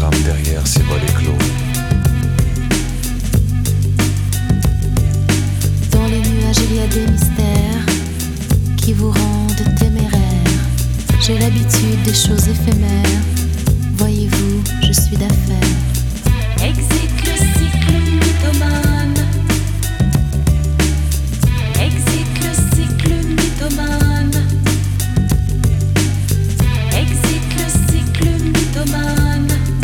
trame derrière ces volets clos. Dans les nuages il y a des mystères qui vous rendent téméraires. J'ai l'habitude des choses éphémères.